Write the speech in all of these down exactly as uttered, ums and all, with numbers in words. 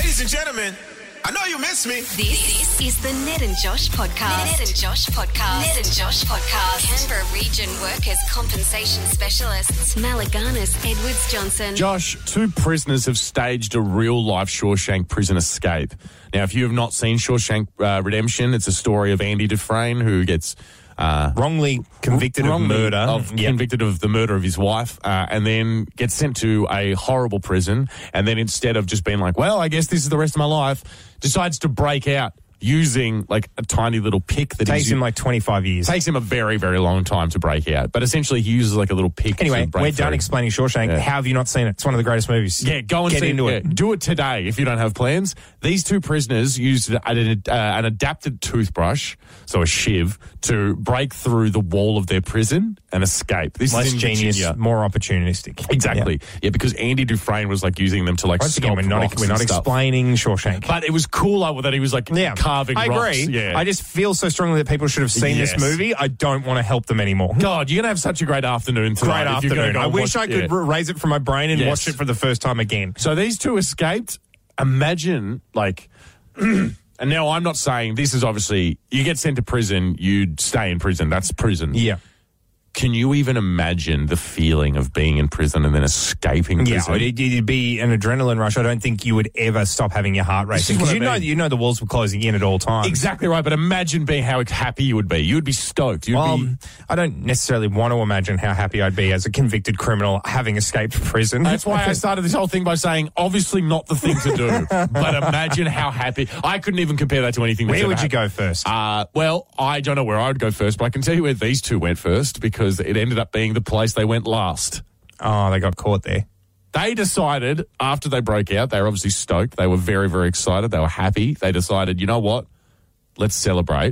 Ladies and gentlemen, I know you miss me. This is the Ned and Josh podcast. Ned and Josh podcast. Ned and Josh podcast. Canberra Region Workers Compensation Specialists. Malaganas Edwards Johnson. Josh, two prisoners have staged a real-life Shawshank prison escape. Now, if you have not seen Shawshank uh, Redemption, it's a story of Andy Dufresne who gets... Uh, wrongly convicted wrongly of murder. Of, yep. Convicted of the murder of his wife, uh, and then gets sent to a horrible prison, and then instead of just being like, well, I guess this is the rest of my life, decides to break out using like a tiny little pick that takes he's, him like twenty-five years. Takes him a very, very long time to break out. But essentially he uses like a little pick Anyway, to break we're through. done explaining Shawshank. Yeah. How have you not seen it? It's one of the greatest movies. Yeah, go and Get see into yeah, it. Do it today if you don't have plans. These two prisoners used an, uh, an adapted toothbrush, so a shiv, to break through the wall of their prison and escape. This Less is in genius, Virginia. more opportunistic. Exactly. Yeah. yeah, because Andy Dufresne was like using them to like Once stop again, we're not, rocks we're not and stuff. explaining Shawshank. But it was cooler that he was like yeah, carving I rocks. agree. Yeah. I just feel so strongly that people should have seen Yes. this movie. I don't want to help them anymore. God, you're going to have such a great afternoon tonight. Great if you're gonna afternoon. go I and wish watch- I could yeah. r- raise it from my brain and Yes. watch it for the first time again. So these two escaped. Imagine, like, and now I'm not saying this is obviously, you get sent to prison, you stay in prison. That's prison. Yeah. Can you even imagine the feeling of being in prison and then escaping Yeah, prison? it'd, it'd be an adrenaline rush. I don't think you would ever stop having your heart racing. is what Because I you know, mean. you know the walls were closing in at all times. Exactly right, but imagine being how happy you would be. You would be stoked. You'd Well, be... I don't necessarily want to imagine how happy I'd be as a convicted criminal having escaped prison. That's why I started this whole thing by saying, obviously not the thing to do, but imagine how happy. I couldn't even compare that to anything that's Where ever would you happened. go first? Uh, well, I don't know where I would go first, but I can tell you where these two went first because it ended up being the place they went last. Oh, they got caught there. They decided, after they broke out, they were obviously stoked. They were very, very excited. They were happy. They decided, you know what? Let's celebrate.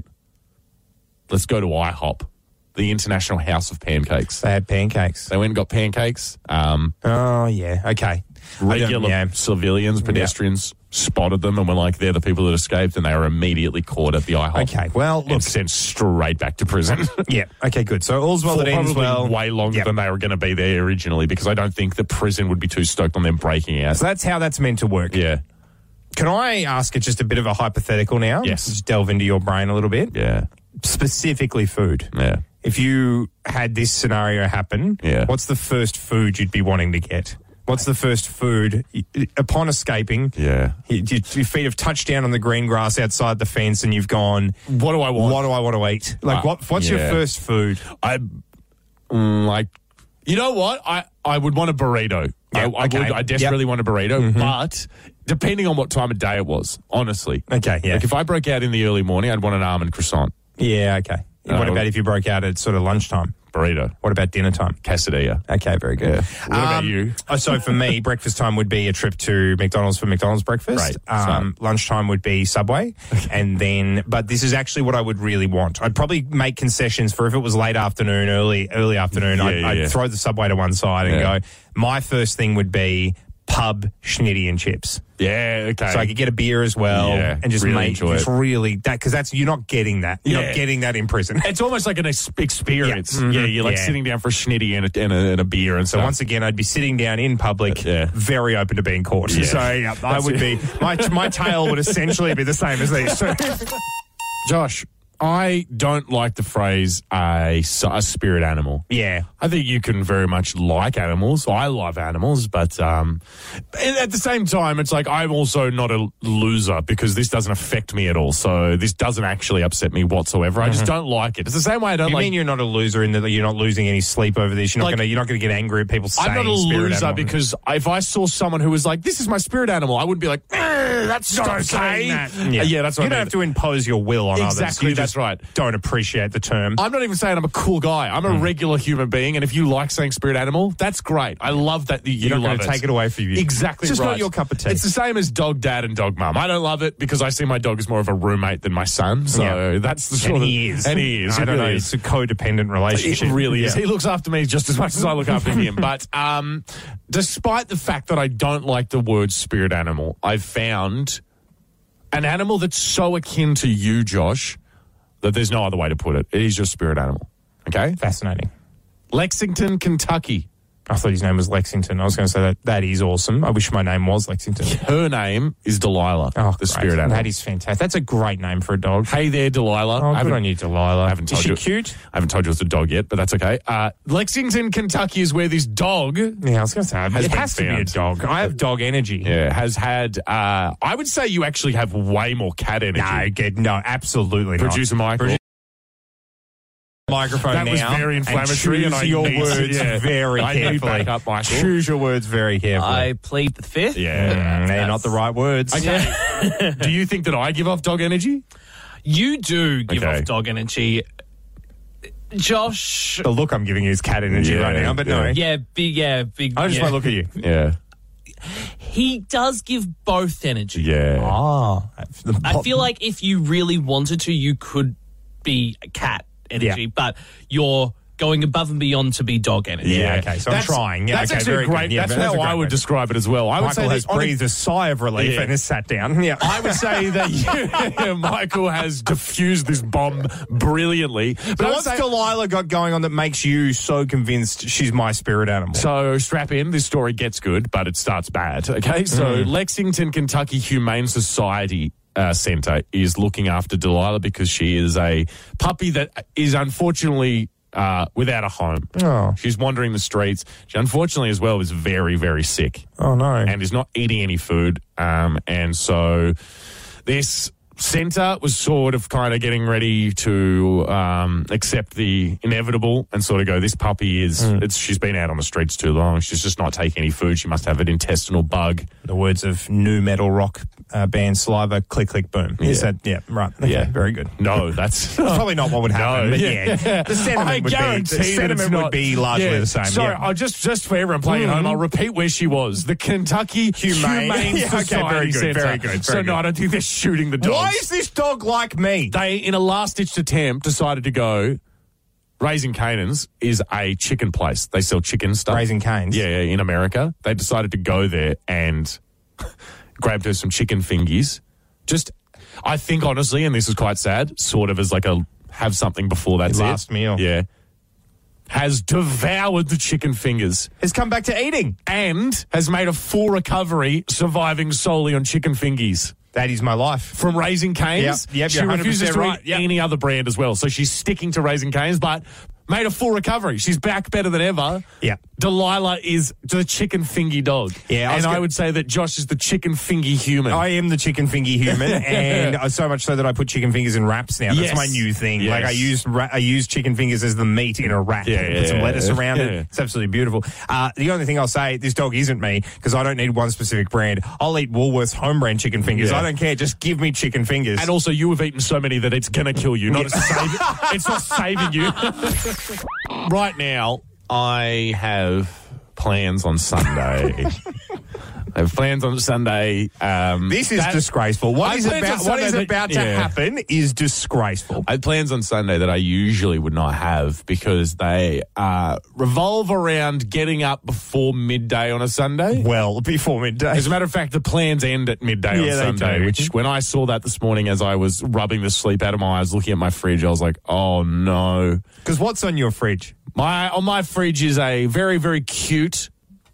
Let's go to IHOP, the International House of Pancakes. They had pancakes. They went and got pancakes. Um, Oh, yeah. Okay. regular Yeah. civilians, pedestrians spotted them and were like, they're the people that escaped, and they were immediately caught at the IHOP. Okay, well, and look. sent straight back to prison. Yeah. Okay, good. So all's well For that ends probably well. way longer Yep. than they were going to be there originally, because I don't think the prison would be too stoked on them breaking out. So that's how that's meant to work. Yeah, Can I ask it just a bit of a hypothetical now? Yes. Just delve into your brain a little bit. yeah, Specifically food. yeah. If you had this scenario happen, Yeah. what's the first food you'd be wanting to get? What's the first food upon escaping? Yeah. you- you- your feet have touched down on the green grass outside the fence, and you've gone. What do I want? What do I want to eat? Like, Uh, what? What's your yeah. first food? I mm, like. You know what? I, I would want a burrito. I, Yeah, I okay. would. I desperately Yep. want a burrito, but depending on what time of day it was, honestly. Okay, yeah, Like if I broke out in the early morning, I'd want an almond croissant. yeah, okay. Uh, what about if you broke out at sort of lunchtime? Burrito. What about dinner time? Quesadilla. Okay, very good. Yeah. What about Um, you? oh, so for me, breakfast time would be a trip to McDonald's for McDonald's breakfast. Right. Um, lunchtime would be Subway. And then, but this is actually what I would really want. I'd probably make concessions for if it was late afternoon, early early afternoon, Yeah, I'd, yeah, I'd yeah. throw the Subway to one side and Yeah. go, my first thing would be pub schnitty and chips. Yeah, okay. So I could get a beer as well Yeah, and just really make enjoy just it. really that because that's you're not getting that. You're Yeah. not getting that in prison. It's almost like an ex- experience. Yeah. Mhm. Yeah, you're like Yeah. sitting down for a schnitty and a, and a, and a beer and So stuff. once again, I'd be sitting down in public, Yeah. very open to being caught. Yeah. So yeah, I That's would it. be my my tail would essentially be the same as these. Josh, I don't like the phrase a, s- a spirit animal. Yeah. I think you can very much like animals. I love animals, but um, and at the same time, it's like I'm also not a loser because this doesn't affect me at all. So this doesn't actually upset me whatsoever. I just don't like it. It's the same way I don't You like. mean you're not a loser in that you're not losing any sleep over this? You're not Like- going to you're not going to get angry at people saying I'm not a spirit loser animal. because if I saw someone who was like, "This is my spirit animal," I wouldn't be like, eh, "That's not Stop okay." saying that. Yeah. yeah, that's what you I don't mean. have to impose your will on others. Exactly, You that's just right. Don't appreciate the term. I'm not even saying I'm a cool guy. I'm a Hmm. regular human being, and if you like saying spirit animal, that's great. I love that you, you You're not love going to take it away from you. Exactly It's just right. not your cup of tea. It's the same as dog dad and dog mum. I don't love it because I see my dog as more of a roommate than my son. So Yeah. that's the sort and of he is. and he is. I It don't really know. is. It's a codependent relationship. It really is. Yeah. He looks after me just as much as I look after him. But um, despite the fact that I don't like the word spirit animal, I've found an animal that's so akin to you, Josh, that there's no other way to put it. It is your spirit animal. Okay? Fascinating. Lexington, Kentucky. I thought his name was Lexington. I was going to say that that is awesome. I wish my name was Lexington. Her name is Delilah, Oh, the great. spirit animal. That is fantastic. That's a great name for a dog. Hey there, Delilah. Oh, I good haven't- on you, Delilah. I haven't told is she you. cute? I haven't told you it's a dog yet, but that's okay. Uh, Lexington, Kentucky is where this dog Yeah, I was going to say, Has it been has to be a found. dog. I have dog energy. yeah, has had, uh, I would say you actually have way more cat energy. No, get, no, absolutely Producer not. Michael. Producer- Microphone That now. was very inflammatory, and, and I choose your need- words yeah. very I need carefully. backup, Michael. Choose your words very carefully. I plead the fifth. Yeah. Mm, they're not the right words. Okay. Do you think that I give off dog energy? You do give Okay. off dog energy. Josh, The look I'm giving you is cat energy Yeah, right now, but no. yeah. yeah, big, yeah, big. I just yeah. want to look at you. Yeah. He does give both energy. Yeah. Oh. I feel like if you really wanted to, you could be a cat energy, Yeah. but you're going above and beyond to be dog energy. Yeah, okay, so I'm trying. Yeah, that's okay, actually very great. good. Yeah, that's that's how a great I would way. describe it as well. I would Michael say has that on a- breathed a sigh of relief Yeah. and has sat down. Yeah. I would say that you, Michael has diffused this bomb brilliantly. But But I would what's say- Delilah got going on that makes you so convinced she's my spirit animal? So strap in. This story gets good, but it starts bad. Okay, so Lexington, Kentucky Humane Society uh, Center is looking after Delilah because she is a puppy that is unfortunately uh, without a home. Oh. She's wandering the streets. She unfortunately as well is very, very sick. Oh, no. And is not eating any food. Um, and so this centre was sort of kind of getting ready to um, accept the inevitable and sort of go, this puppy is, it's, she's been out on the streets too long. She's just not taking any food. She must have an intestinal bug. The words of new metal rock uh, band Saliva, click, click, boom. Is Yeah. that, yeah, right. Okay, Yeah. very good. No, that's Probably not what would happen, No, but yeah. yeah. The sentiment I would be, guarantee the that sentiment it's would not- be largely Yeah. the same. Sorry, yeah. I'll just just for everyone playing at home, I'll repeat where she was. The Kentucky Humane- Humane, Yeah, okay, Society very good, Centre. very good, very so no, good. I don't think they're shooting the dogs. Why is this dog like me? They, in a last-ditch attempt, decided to go. Raising Cane's is a chicken place. They sell chicken stuff. Raising Cane's? Yeah, yeah, in America. They decided to go there and grabbed her some chicken fingies. Just, I think honestly, and this is quite sad, sort of as like a have something before that's Your it. last meal. Yeah. Has devoured the chicken fingers Has come back to eating. and has made a full recovery surviving solely on chicken fingies. That is my life. From Raising Cane's, Yep, yep, she you're refuses to one hundred percent right, eat yep. any other brand as well. So she's sticking to Raising Cane's, but made a full recovery. She's back better than ever. Yeah. Delilah is the chicken fingy dog. Yeah, I was and I gonna- would say that Josh is the chicken fingy human. I am the chicken fingy human, and uh, so much so that I put chicken fingers in wraps now. That's Yes. my new thing. Yes. Like I use ra- I use chicken fingers as the meat in a wrap. Yeah, and put some yeah, lettuce yeah. around Yeah. it. It's absolutely beautiful. Uh, the only thing I'll say, this dog isn't me because I don't need one specific brand. I'll eat Woolworths home brand chicken fingers. Yeah. I don't care. Just give me chicken fingers. and also, you have eaten so many that it's going to kill you. Not save, it's not saving you. Right now, I have plans on Sunday. I have plans on Sunday. Um, this is that- disgraceful. What I is planned on about what is Sunday that- about to yeah. happen is disgraceful. I had plans on Sunday that I usually would not have because they uh, revolve around getting up before midday on a Sunday. Well, before midday. As a matter of fact, the plans end at midday Yeah, they on Sunday, do. which when I saw that this morning as I was rubbing the sleep out of my eyes, looking at my fridge, I was like, oh no. Because what's on your fridge? My On my fridge is a very, very cute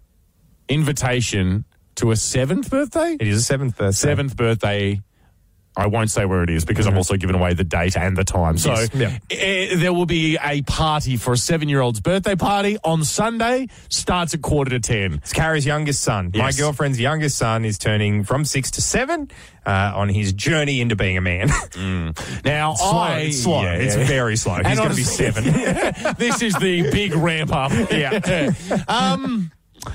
invitation to a seventh birthday? It is a seventh birthday. Seventh birthday. I won't say where it is because I'm also giving away the date and the time. So Yes. Yeah. eh, there will be a party for a seven-year-old's birthday party on Sunday. Starts at quarter to ten. It's Kara's youngest son. My Yes. girlfriend's youngest son is turning from six to seven uh, on his journey into being a man. Now, slow. I, It's slow. yeah, It's yeah. very slow. He's And going to be honestly- seven. This is the big ramp up. Yeah. um,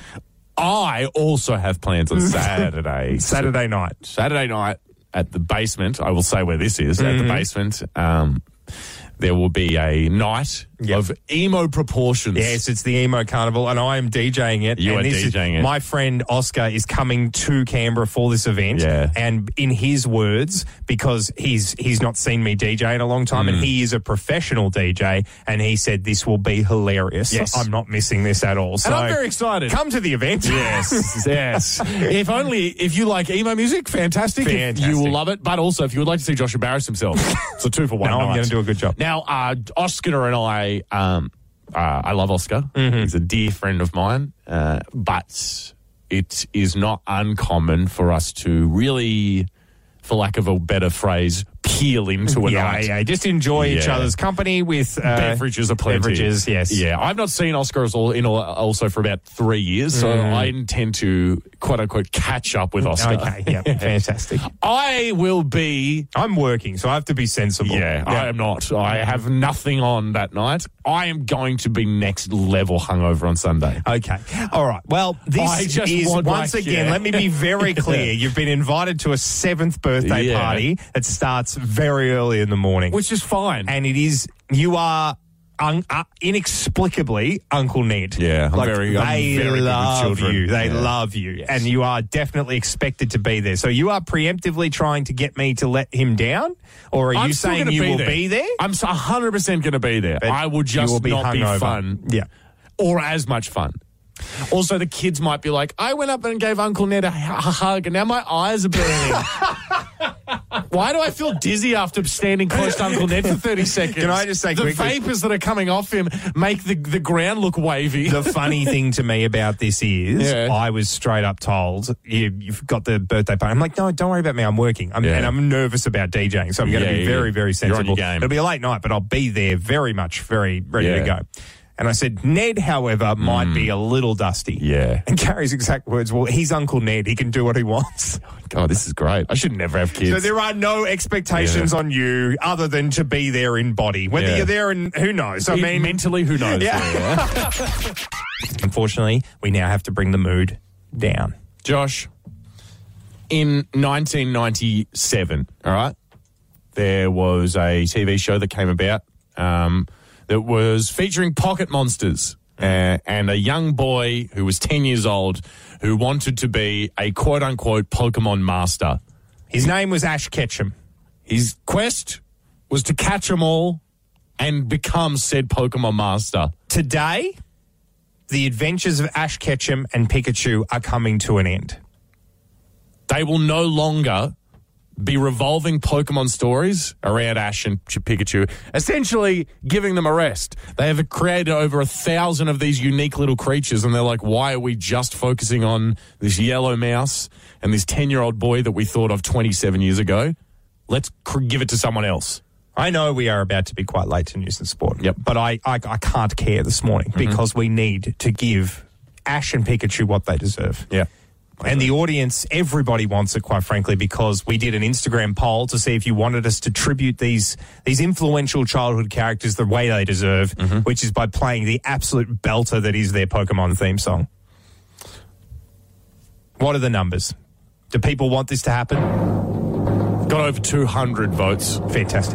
I also have plans on Saturday. Saturday night. Saturday night at the basement. I will say where this is. At the basement. Um, there will be a night Yep. of emo proportions. Yes, it's the Emo Carnival, and I am DJing it. You and are this is- DJing it. My friend Oscar is coming to Canberra for this event. Yeah. And in his words, because he's he's not seen me D J in a long time, Mm. and he is a professional D J, and he said this will be hilarious. Yes. I'm not missing this at all. So And I'm very excited. Come to the event. Yes, yes. If only if you like emo music, fantastic. If Fantastic. you will love it. But also, if you would like to see Josh embarrass himself, it's a two for one. No, I'm night. gonna do a good job. Now, uh, Oscar and I um, Uh, I love Oscar. Mm-hmm. He's a dear friend of mine. Uh, but it is not uncommon for us to really, for lack of a better phrase, peel into a yeah, night. yeah, just enjoy each Yeah. other's company with uh, Beverages are plenty. Beverages, yes. Yeah, I've not seen Oscar as all, in all, also for about three years, so Mm. I intend to, quote unquote, catch up with Oscar. Okay, yeah, fantastic. I will be. I'm working, so I have to be sensible. Yeah, I am not. I have nothing on that night. I am going to be next level hungover on Sunday. Okay. All right. Well, this I just is, want once my- again, yeah. let me be very clear. You've been invited to a seventh birthday Yeah. party that starts very early in the morning. Which is fine. and it is, you are un, uh, inexplicably Uncle Ned. Yeah, I'm like, very- I'm they very good with love children. you. They Yeah. love you. Yes. And you are definitely expected to be there. So you are preemptively trying to get me to let him down? Or are I'm you still saying gonna you be will there. be there? I'm one hundred percent going to be there. But I will you just will be not be hungover. fun. Yeah. Or as much fun. Also, the kids might be like, I went up and gave Uncle Ned a, a hug, and now my eyes are burning. Why do I feel dizzy after standing close to Uncle Ned for thirty seconds? Can I just say the quickly- vapors that are coming off him make the, the ground look wavy. The funny thing to me about this is Yeah. I was straight up told, you, you've got the birthday party. I'm like, no, don't worry about me. I'm working. I'm, Yeah. And I'm nervous about DJing, so I'm going to Yeah, be yeah, very, yeah. very You're on sensible. your game. It'll be a late night, but I'll be there very much, very ready Yeah. to go. And I said, Ned, however, might be a little dusty. Yeah. And Carrie's exact words, well, he's Uncle Ned. He can do what he wants. God, this is great. I should never have kids. So there are no expectations Yeah. on you other than to be there in body. Whether Yeah. you're there in, who knows? I mean, mentally, who knows? Yeah. Unfortunately, we now have to bring the mood down. Josh, in nineteen ninety-seven, all right, there was a T V show that came about um, that was featuring pocket monsters uh, and a young boy who was ten years old who wanted to be a quote-unquote Pokemon master. His name was Ash Ketchum. His quest was to catch them all and become said Pokemon master. Today, the adventures of Ash Ketchum and Pikachu are coming to an end. They will no longer be revolving Pokemon stories around Ash and Ch- Pikachu, essentially giving them a rest. They have created over a thousand of these unique little creatures, and they're like, why are we just focusing on this yellow mouse and this ten-year-old boy that we thought of twenty-seven years ago? Let's cr- give it to someone else. I know we are about to be quite late to news and sport. Yep. But I, I, I can't care this morning because we need to give Ash and Pikachu what they deserve. Yeah. And the audience, everybody wants it, quite frankly, because we did an Instagram poll to see if you wanted us to tribute these these influential childhood characters the way they deserve, which is by playing the absolute belter that is their Pokemon theme song. What are the numbers? Do people want this to happen? Got over two hundred votes, Fantastic.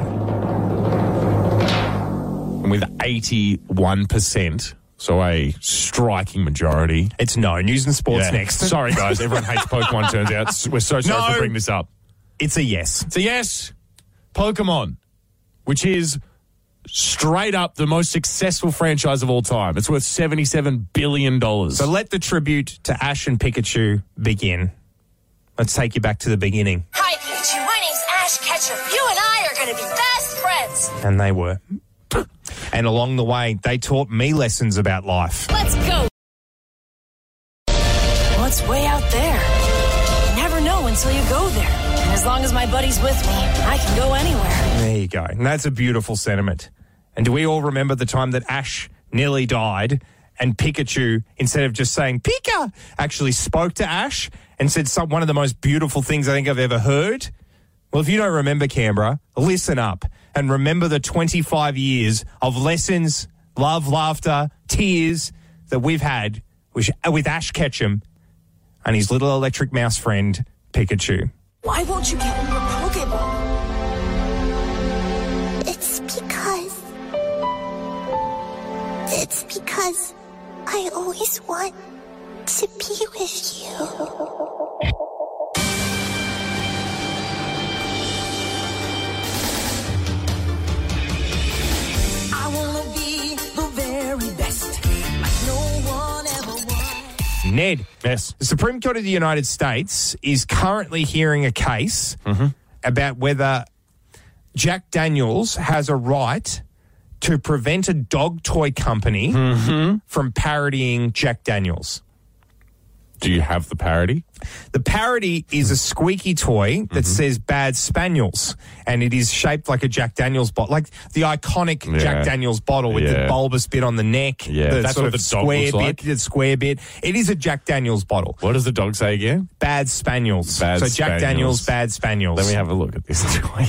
and with eighty-one percent, so a striking majority. It's no. News and sports Yeah. next. Sorry, guys. Everyone hates Pokemon, turns out. We're so sorry No. for bringing this up. It's a yes. So, yes, Pokemon, which is straight up the most successful franchise of all time. It's worth seventy-seven billion dollars. So let the tribute to Ash and Pikachu begin. Let's take you back to the beginning. Hi, Pikachu. My name's Ash Ketchum. You and I are going to be best friends. And they were. And along the way, they taught me lessons about life. Let's go. What's way out there? You never know until you go there. And as long as my buddy's with me, I can go anywhere. There you go. And that's a beautiful sentiment. And do we all remember the time that Ash nearly died and Pikachu, instead of just saying Pika, actually spoke to Ash and said some, one of the most beautiful things I think I've ever heard? Well, if you don't remember, Canberra, listen up and remember the twenty-five years of lessons, love, laughter, tears that we've had with, with Ash Ketchum and his little electric mouse friend, Pikachu. Why won't you get me your Pokeball? It's because. It's because I always want to be with you. I want to be the very best, like no one ever was. Ned, Yes. the Supreme Court of the United States is currently hearing a case about whether Jack Daniels has a right to prevent a dog toy company Mm-hmm. from parodying Jack Daniels. Do you have the parody? The parody is a squeaky toy that Mm-hmm. says Bad Spaniels, and it is shaped like a Jack Daniels bottle, like the iconic Yeah. Jack Daniels bottle with Yeah. the bulbous bit on the neck, Yeah, the that's sort what of the dog square looks bit, like. the square bit. It is a Jack Daniels bottle. What does the dog say again? Bad Spaniels. Bad so Jack Spaniels. Daniels, Bad Spaniels. Let me have a look at this toy.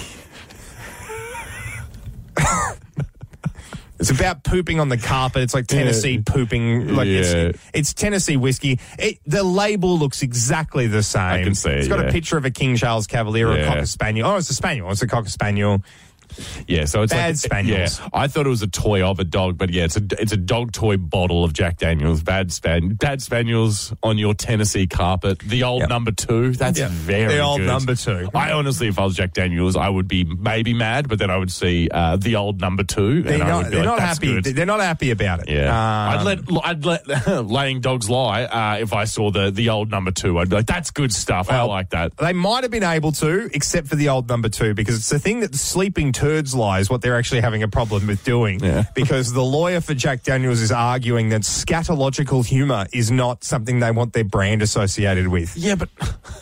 It's about pooping on the carpet. It's like Tennessee pooping. Like Yeah. it's, it's Tennessee whiskey. It, the label looks exactly the same. I can see it, It's got yeah. a picture of a King Charles Cavalier or a Yeah. Cocker Spaniel. Oh, it's a Spaniel. It's a Cocker Spaniel. Yeah, so it's Bad like Spaniels. Yeah, I thought it was a toy of a dog, but yeah, it's a it's a dog toy bottle of Jack Daniels. Bad span, bad spaniels on your Tennessee carpet. The old Yep. number two. That's Yeah. very The old good. number two. I honestly, if I was Jack Daniels, I would be maybe mad, but then I would see uh, the old number two, They're and I not, would be they're like, not "That's happy. good." They're not happy about it. Yeah, Um, I'd let I'd let laying dogs lie uh, if I saw the the old number two. I'd be like, that's good stuff. I Well, like that. They might have been able to, except for the old number two, because it's the thing that the sleeping turds lie is what they're actually having a problem with doing. Yeah. Because the lawyer for Jack Daniels is arguing that scatological humour is not something they want their brand associated with. Yeah, but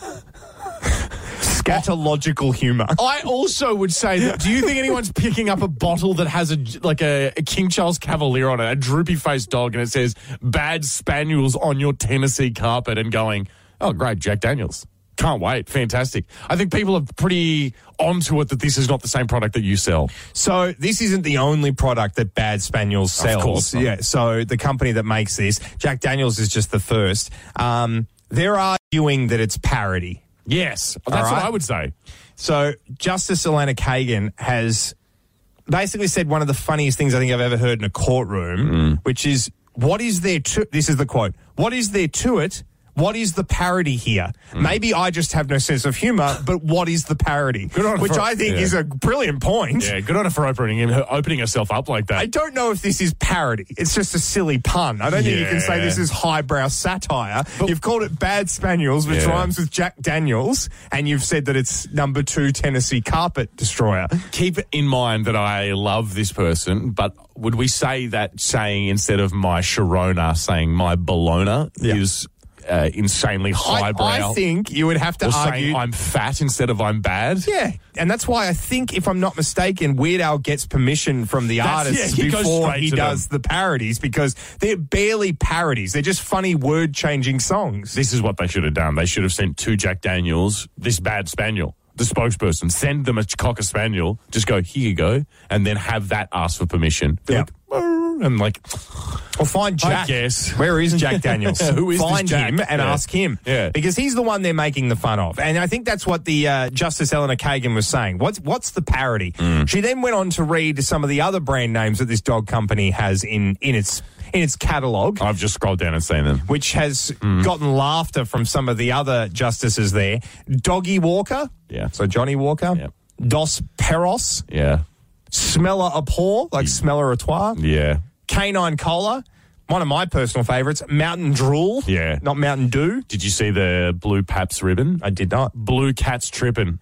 Scatological humour. I also would say that. Do you think anyone's picking up a bottle that has a like a, a King Charles Cavalier on it, a droopy faced dog, and it says "Bad Spaniels" on your Tennessee carpet, and going, "Oh, great, Jack Daniels. Can't wait, fantastic." I think people are pretty onto it that this is not the same product that you sell. So this isn't the only product that Bad Spaniels sells. course not. Yeah. So the company that makes this, Jack Daniels, is just the first. Um, they're arguing that it's parody. Yes, that's All what right. I would say. So Justice Elena Kagan has basically said one of the funniest things I think I've ever heard in a courtroom, which is, what is there to, this is the quote, what is there to it? What is the parody here? Maybe I just have no sense of humour, but what is the parody? Good on her Which for- I think yeah. is a brilliant point. Yeah, good on her for opening opening herself up like that. I don't know if this is parody. It's just a silly pun. I don't think you can say Yeah. this is highbrow satire. You've called it Bad Spaniels, which Yeah. rhymes with Jack Daniels, and you've said that it's number two Tennessee Carpet Destroyer. Keep in mind that I love this person, but would we say that saying instead of my Sharona, saying my Bologna Yeah. is uh, insanely I, highbrow? I think you would have to or argue. saying I'm fat instead of I'm bad? Yeah, and that's why I think, if I'm not mistaken, Weird Al gets permission from the That's- artists yeah, he goes before straight he to does them. the parodies, because they're barely parodies. They're just funny word-changing songs. This is what they should have done. They should have sent to Jack Daniels this bad spaniel, the spokesperson, send them a cocker spaniel, just go, here you go, and then have that ask for permission. They're Yeah. like, "Oh," and like, Or find Jack. I guess. Where is Jack Daniels? Who is this Find Jack? him and Yeah. ask him. Yeah. Because he's the one they're making the fun of. And I think that's what the uh, Justice Eleanor Kagan was saying. What's what's the parody? Mm. She then went on to read some of the other brand names that this dog company has in, in its in its catalogue, I've just scrolled down and seen them. which has Mm. gotten laughter from some of the other justices there. Doggy Walker. Yeah. So Johnny Walker. Yeah. Dos Perros. Yeah. Smeller a paw, like Smeller a trois. Yeah. Canine Cola, one of my personal favourites. Mountain Drool, Yeah. not Mountain Dew. Did you see the blue Paps ribbon? I did not. Blue Cat's tripping.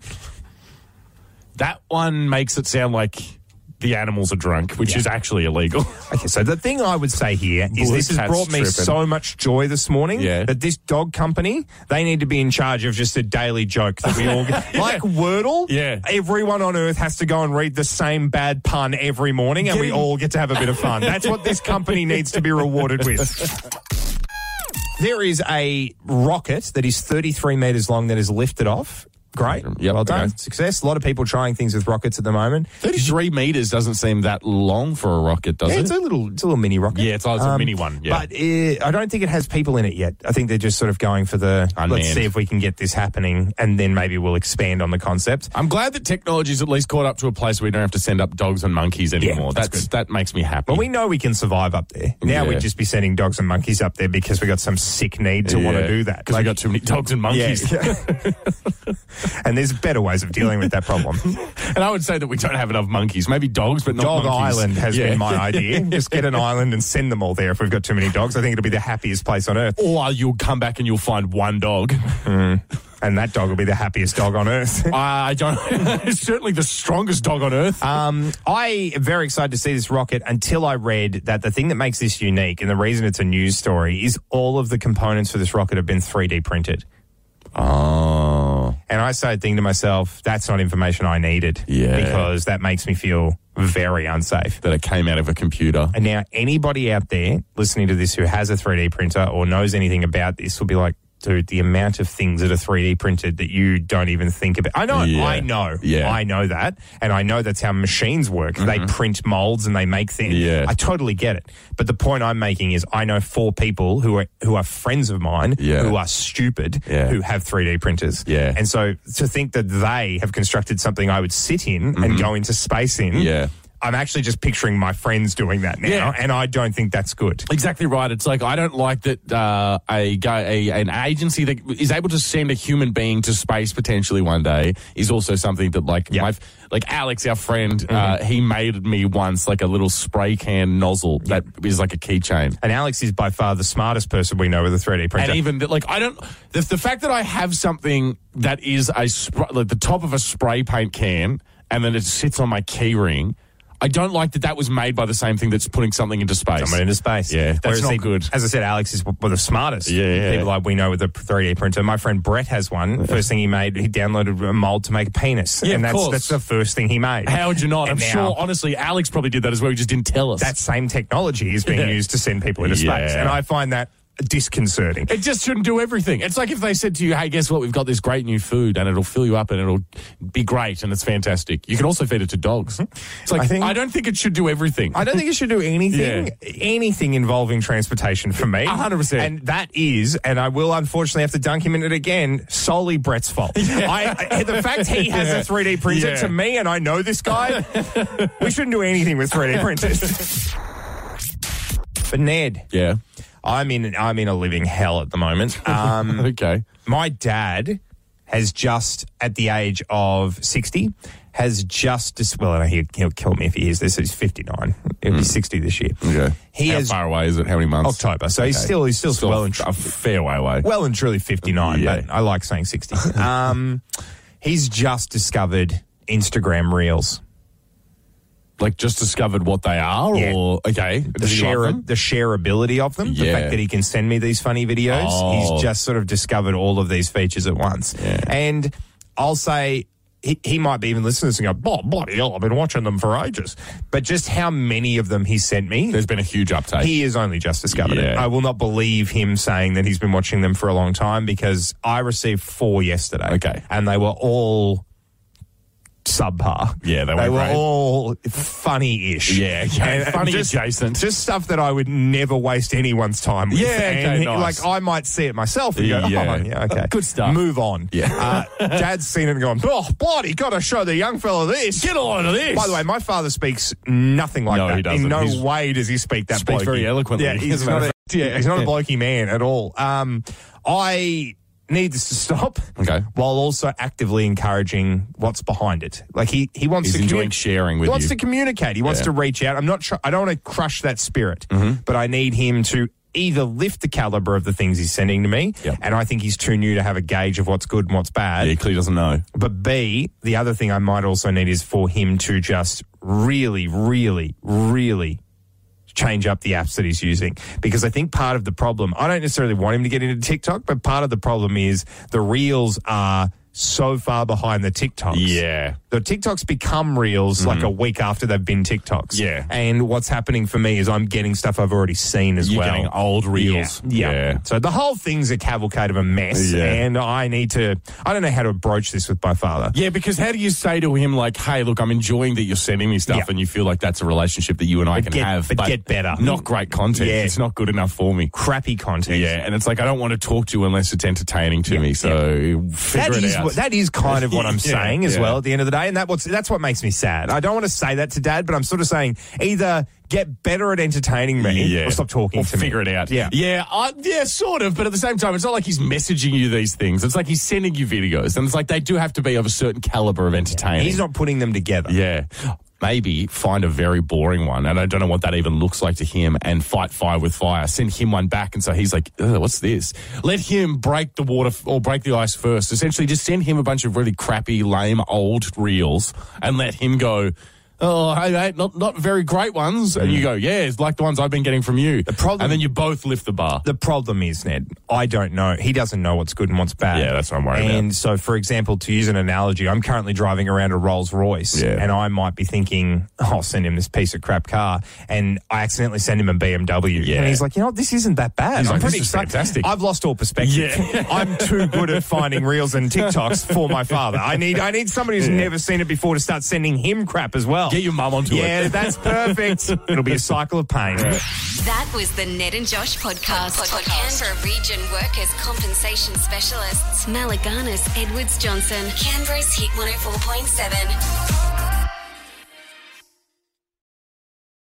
That one makes it sound like the animals are drunk, which Yeah. is actually illegal. Okay, so the thing I would say here is Blue this has cat's brought me tripping. so much joy this morning Yeah. that this dog company, they need to be in charge of just a daily joke that we all get. Like Wordle, Yeah. everyone on earth has to go and read the same bad pun every morning and we Getting- all get to have a bit of fun. That's what this company needs to be rewarded with. There is a rocket that is thirty-three metres long that is lifted off. Great. Yep, well done. okay. Success. A lot of people trying things with rockets at the moment. thirty-three metres doesn't seem that long for a rocket, does Yeah, it? it's a little, it's a little mini rocket. Yeah, it's, it's a mini one. Yeah. But uh, I don't think it has people in it yet. I think they're just sort of going for the, Unmanned. let's see if we can get this happening, and then maybe we'll expand on the concept. I'm glad that technology's at least caught up to a place where we don't have to send up dogs and monkeys anymore. that's that's good. that makes me happy. Well, we know we can survive up there. Now Yeah. we'd just be sending dogs and monkeys up there because we got some sick need to want to do that. because we got too many dogs and yeah, monkeys. yeah. And there's better ways of dealing with that problem. And I would say that we don't have enough monkeys. Maybe dogs, but not Dog monkeys. Island has Yeah. been my idea. Just get an island and send them all there if we've got too many dogs. I think it'll be the happiest place on earth. Or you'll come back and you'll find one dog. And that dog will be the happiest dog on earth. I don't. It's certainly the strongest dog on earth. Um, I am very excited to see this rocket until I read that the thing that makes this unique and the reason it's a news story is all of the components for this rocket have been three D printed. Oh. And I started thinking to myself, that's not information I needed. Yeah. Because that makes me feel very unsafe. That it came out of a computer. And now anybody out there listening to this who has a three D printer or knows anything about this will be like, dude, the amount of things that are three D printed that you don't even think about. I know, Yeah. I know, Yeah. I know that. And I know that's how machines work. Mm-hmm. They print molds and they make things. Yeah. I totally get it. But the point I'm making is I know four people who are, who are friends of mine Yeah. who are stupid Yeah. who have three D printers. Yeah. And so to think that they have constructed something I would sit in and go into space in. Yeah. I'm actually just picturing my friends doing that now, Yeah. and I don't think that's good. Exactly right. It's like I don't like that uh, a, guy, a an agency that is able to send a human being to space potentially one day is also something that like Yeah. my like Alex, our friend, uh, he made me once like a little spray can nozzle that is like a keychain. And Alex is by far the smartest person we know with a three D printer. And even that, like I don't the, the fact that I have something that is a spr- like the top of a spray paint can and then it sits on my key ring. I don't like that that was made by the same thing that's putting something into space. Someone into space. Yeah, that's Whereas not he- good. As I said, Alex is one of the smartest Yeah, yeah. people like we know with a three D printer. My friend Brett has one. First thing he made, he downloaded a mold to make a penis. Yeah, and of that's course. that's the first thing he made. How would you not? And I'm now- sure, honestly, Alex probably did that as well. He just didn't tell us. That same technology is being Yeah. used to send people into Yeah. space. And I find that disconcerting. It just shouldn't do everything. It's like if they said to you, hey, guess what? We've got this great new food and it'll fill you up and it'll be great and it's fantastic. You can also feed it to dogs. It's like, I I, think- don't think it should do everything. I don't think it should do anything, Yeah. anything involving transportation for me. A hundred percent. And that is, and I will unfortunately have to dunk him in it again, solely Brett's fault. I, I- the fact he has a three D printer Yeah. to me, and I know this guy, we shouldn't do anything with three D printers. But Ned, Yeah. I'm in, I'm in a living hell at the moment. Um, Okay. my dad has just, at the age of sixty, has just, dis- well, I know he'll, he'll kill me if he hears this. He's fifty-nine. He'll be sixty this year. Okay. He How has far away is it? How many months? October. So he's still, he's still, well and, tr- a fair way away. well and truly fifty-nine, Yeah. but I like saying sixty. um, he's just discovered Instagram Reels. Like just discovered what they are Yeah. or, okay. The Does he share, like them? the shareability of them, the Yeah. fact that he can send me these funny videos. Oh. He's just sort of discovered all of these features at once. Yeah. And I'll say he, he might be even listening to this and go, oh, bloody hell, I've been watching them for ages. But just how many of them he sent me, There's been a huge uptake. he has only just discovered it. Yeah. I will not believe him saying that he's been watching them for a long time because I received four yesterday. Okay. And they were all subpar. Yeah, they They weren't were great. all funny-ish. Yeah, okay. Funny just, adjacent. Just stuff that I would never waste anyone's time with. Yeah, okay, and nice. Like, I might see it myself and go, Yeah. oh, yeah, okay. Good stuff. Move on. Yeah. Uh, Dad's seen it and gone, oh, bloody, got to show the young fella this. Get a load of this. By the way, my father speaks nothing like No, that. he doesn't. In no He's- way does he speak that Speaks blokey. very eloquently, Yeah, he's as a not, matter a, of fact. Yeah. he's not a blokey man at all. Um, I need this to stop. Okay. While also actively encouraging what's behind it. Like he, he wants He's to enjoying commu- sharing with He wants you. to communicate. He wants Yeah. to reach out. I'm not tr- I don't want to crush that spirit, Mm-hmm. but I need him to either lift the caliber of the things he's sending to me, Yep. and I think he's too new to have a gauge of what's good and what's bad. Yeah, he clearly doesn't know. But B, the other thing I might also need is for him to just really, really, really change up the apps that he's using. Because I think part of the problem, I don't necessarily want him to get into TikTok, but part of the problem is the Reels are so far behind the TikToks. Yeah. The TikToks become Reels like a week after they've been TikToks. Yeah. And what's happening for me is I'm getting stuff I've already seen as You're well. getting old Reels. Yeah. Yeah. Yeah. So the whole thing's a cavalcade of a mess. Yeah. And I need to, I don't know how to approach this with my father. Yeah, because how do you say to him, like, hey, look, I'm enjoying that you're sending me stuff Yeah. and you feel like that's a relationship that you and I But can get- have. but get better. Not great content. Yeah. It's not good enough for me. Crappy content. Yeah, and it's like, I don't want to talk to you unless it's entertaining to Yeah, me. So That figure it is out. what, that is kind of what I'm Yeah, saying as yeah. well at the end of the day, and that what's that's what makes me sad. I don't want to say that to Dad, but I'm sort of saying either get better at entertaining me Yeah. or stop talking Or to figure me. it out. Yeah. Yeah, uh, yeah, sort of. But at the same time, it's not like he's messaging you these things. It's like he's sending you videos. And it's like they do have to be of a certain caliber of entertaining. He's not putting them together. Yeah. maybe find a very boring one, and I don't know what that even looks like to him, and fight fire with fire. Send him one back, and so he's like, ugh, what's this? Let him break the water f- or break the ice first. Essentially, just send him a bunch of really crappy, lame, old reels, and let him go, oh, hey, mate, not, not very great ones. And you go, yeah, it's like the ones I've been getting from you. The problem, and then you both lift the bar. The problem is, Ned, I don't know. He doesn't know what's good and what's bad. Yeah, that's what I'm worried and about. And so, for example, to use an analogy, I'm currently driving around a Rolls Royce, Yeah. and I might be thinking, oh, I'll send him this piece of crap car, and I accidentally send him a B M W. Yeah. And he's like, you know what, this isn't that bad. He's I'm like, pretty this is excited. fantastic. I've lost all perspective. Yeah. I'm too good at finding reels and TikToks for my father. I need I need somebody who's Yeah. never seen it before to start sending him crap as well. Get your mum onto it. Yeah, that's perfect. It'll be a cycle of pain. That was the Ned and Josh podcast. podcast. Canberra Region Workers Compensation Specialists, Malaganas Edwards Johnson, Canberra's Hit one oh four point seven.